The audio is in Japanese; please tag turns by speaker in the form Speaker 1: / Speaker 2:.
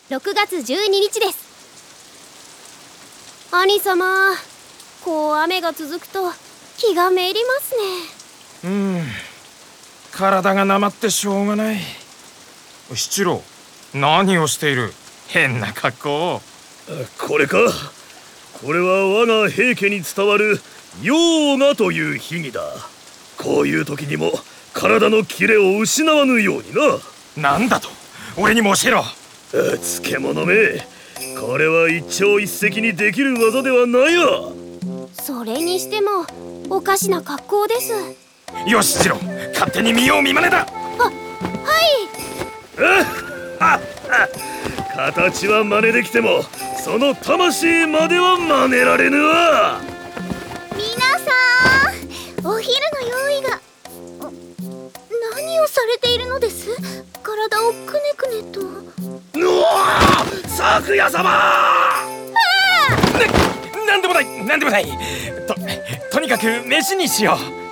Speaker 1: 6月12日です。兄様、こう雨が続くと気がめいりますね。
Speaker 2: 体がなまってしょうがない。七郎、何をしている？変な格好。
Speaker 3: これか。これは我が平家に伝わる陽がという秘技だ。こういう時にも体のキレを失わぬようにな。
Speaker 2: なんだと？俺にも教えろ。
Speaker 3: 漬物め、これは一朝一夕にできる技ではないわ。
Speaker 1: それにしてもおかしな格好です。
Speaker 2: よし七郎、勝手に見よう見まねだ。
Speaker 1: はい。
Speaker 3: 形は真似できてもその魂までは真似られぬわ。
Speaker 1: 皆さん、お昼の用意が。何をされているのです？体をくねくねと。
Speaker 3: 昨夜様。
Speaker 2: なんでもない。とにかく飯にしよう。